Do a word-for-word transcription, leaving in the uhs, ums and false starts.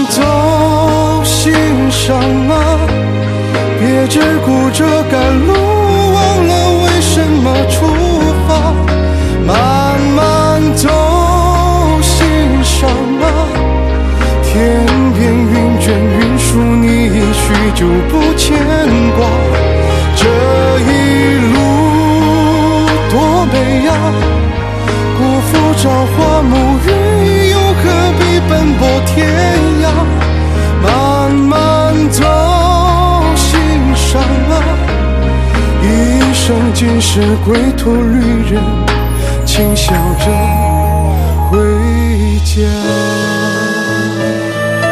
走心上啊，别只顾着赶路，忘了为什么出发。慢慢走心上啊，天边云卷云舒，你也许就不牵挂。这一路多美呀，辜负朝花暮雨，又何必奔波天涯。慢慢走心上啊，一生今世归途旅人，轻笑着回家。